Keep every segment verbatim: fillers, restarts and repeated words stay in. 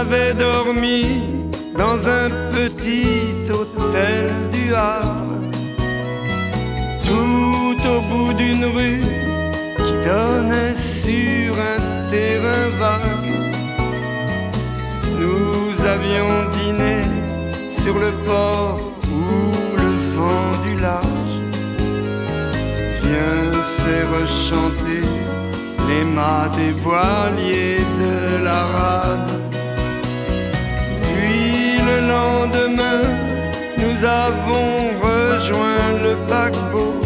avait dormi dans un petit hôtel du Havre, tout au bout d'une rue qui donnait sur un terrain vague. Nous avions dîné sur le port où le vent du large vient faire chanter les mâts des voiliers de la rade. Puis le lendemain, nous avons rejoint le paquebot.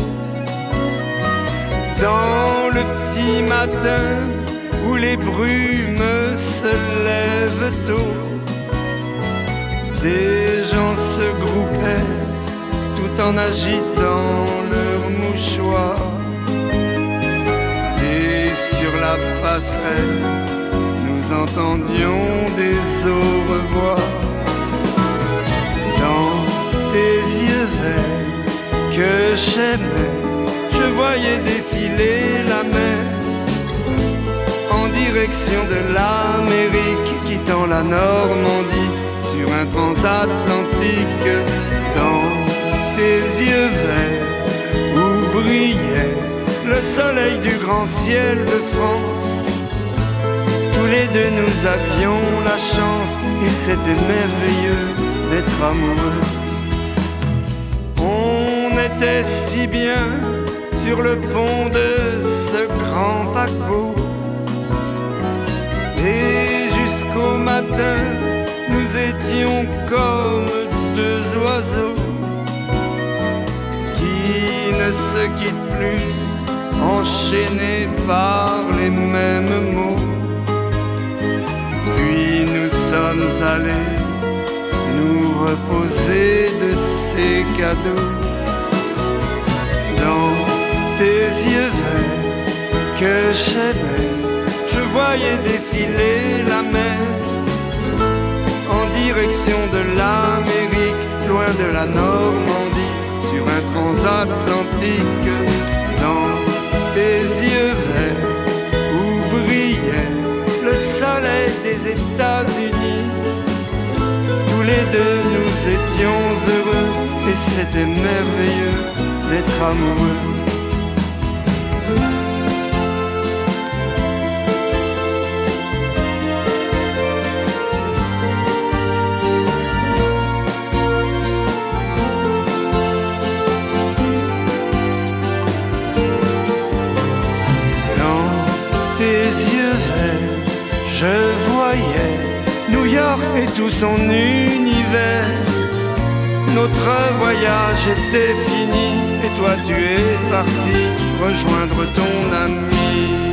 Dans le petit matin où les brumes se lèvent tôt, des gens se groupaient tout en agitant leurs mouchoirs. Et sur la passerelle, nous entendions des au revoir. Dans tes yeux verts que j'aimais, je voyais défiler la mer en direction de l'Amérique, quittant la Normandie sur un transatlantique. Dans tes yeux verts où brillait le soleil du grand ciel de France, tous les deux nous avions la chance, et c'était merveilleux d'être amoureux. On était si bien sur le pont de ce grand paquebot, et jusqu'au matin nous étions comme deux oiseaux qui ne se quittent plus, enchaînés par les mêmes mots. Puis nous sommes allés nous reposer de ces cadeaux. Dans tes yeux verts que j'aimais, je voyais défiler la mer en direction de l'Amérique, loin de la Normandie, sur un transatlantique. Dans tes yeux verts où brillait le soleil des États-Unis, tous les deux nous étions heureux, et c'était merveilleux d'être amoureux. Je voyais New York et tout son univers. Notre voyage était fini et toi tu es parti rejoindre ton ami.